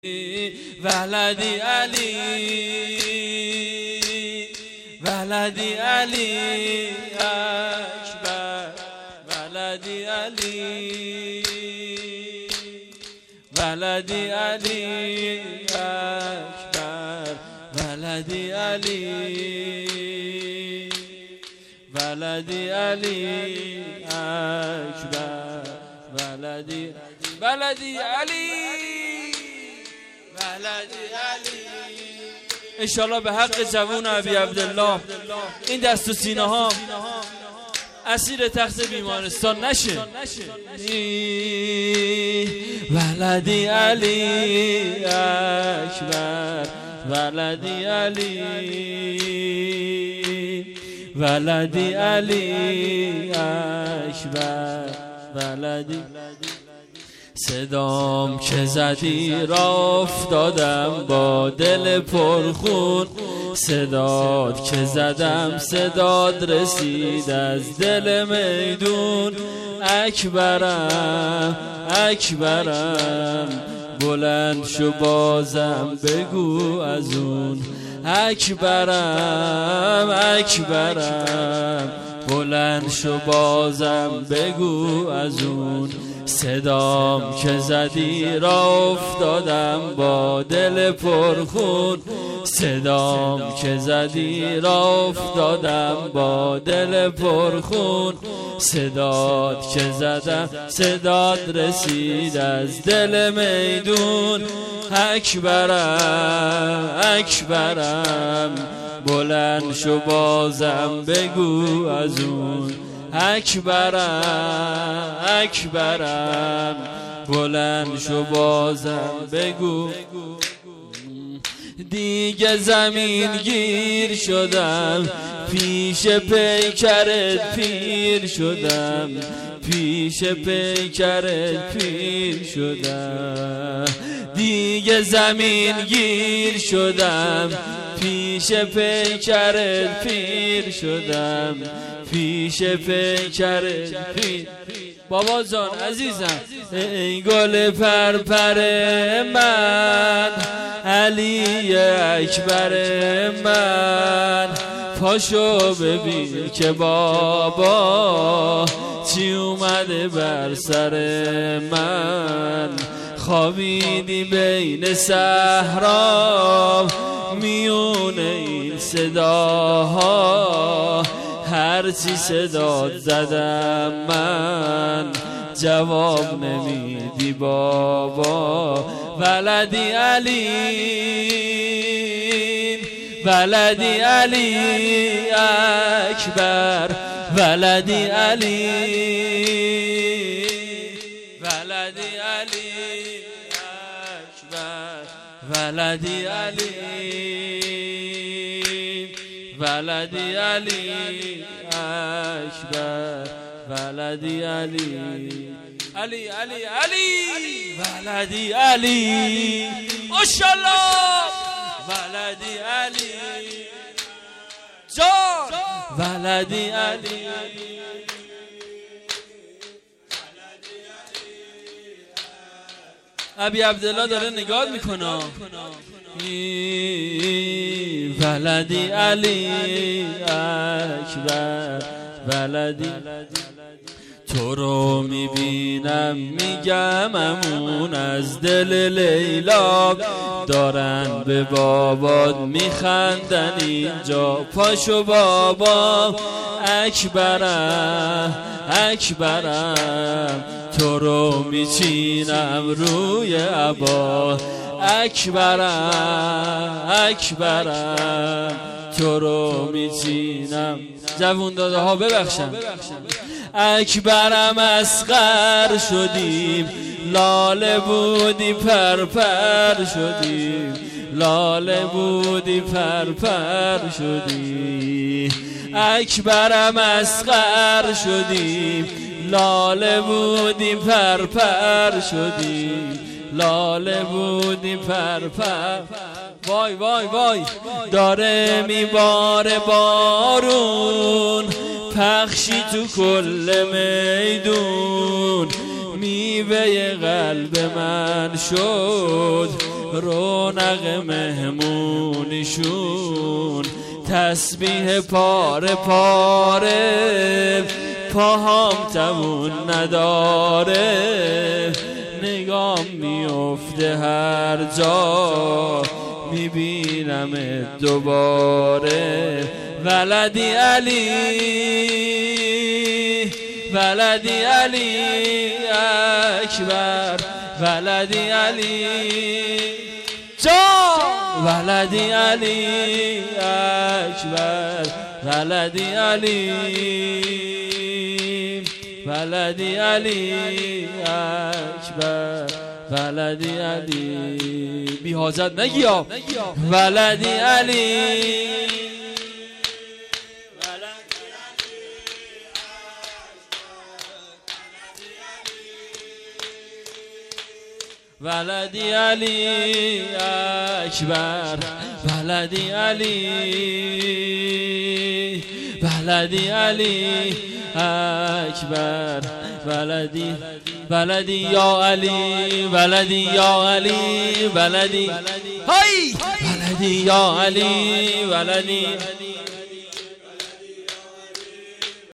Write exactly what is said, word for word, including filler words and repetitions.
ولدی علی ولدی علی اکبر ولدی علی ولدی علی اکبر ولدی علی ولدی علی اکبر ولدی ولدی علی ولدی علی. انشالله به حق جوون ابی عبدالله این دست و سینه ها اسیر تخت بیمارستان نشه. ولدی علی اکبر ولدی علی ولدی علی اکبر ولدی. صدام که زدی را افتادم با دل پرخون، صدات که زدم صدات رسید از دل میدون. اکبرم اکبرم بلند شو بازم بگو از اون. اکبرم اکبرم بلند شو بازم بگو از اون. صدام که زدی را افتادم با دل پرخون، صدام که زدی را افتادم با دل پرخون. صدات که زدم صدات رسید از دل میدون. اکبرم اکبرم بلند شو بازم بگو از اون. اکبرم اکبرم بلند شو بازم بگو. دیگه زمین گیر شدم پیش پیکرت پیر شدم، پیش پیکرت پیر شدم. دیگه زمین گیر شدم پیش پیکرت پیر شدم، پیش پیکرت پیر. بابا جان عزیزم ای گل پرپر من، علی اکبر من، پاشو ببین که بابا چی اومده بر سر من. خوابیدی بین صحرا میون این صداها، هرچی صدات زدم من جواب نمیدی بابا. ولدی علی ولدی علی اکبر ولدی علی ولدی علی اکبر ولدی علی ولدی علی اکبر ولدی علی علی علی علی ولدی علی. ماشاءالله ولدی علی جان ولدی علی ابی عبدالله داره نگاه میکنه. ولدی علی اکبر ولدی. تو رو میبینم میگم امون از دل لیلا، دارن به بابات میخندن اینجا. پاشو بابا اکبرم اکبرم تو رو میچینم روی عبا. اکبرم اکبرم تو رو میچینم. جوون داده ها ببخشم. اکبرم اصغر شدیم لاله بودی پرپر شدیم، لاله بودی پرپر شدی. اکبرم اصغر شدیم لاله بودی پرپر شدی، لاله بودی پرپر. وای وای وای داره میباره بارون، پخشی تو کل میدون. میوه قلب من شد رونق مهمونیشون، تسبیح پاره پاره، پاهام توون نداره، نگام میفته هر جا میبینم دوباره. ولدی علی ولدی علی اکبر، ولدی علی جان، ولدی علی اکبر، ولدی علی ولدی علی اکبر، ولدی علی. بی حاجت نگیا. ولدی علی ولدی علی اکبر، ولدی علی ولدی علی اکبر، ولدی ولدی یا علی، ولدی یا علی، ولدی هی ولدی یا علی، ولدی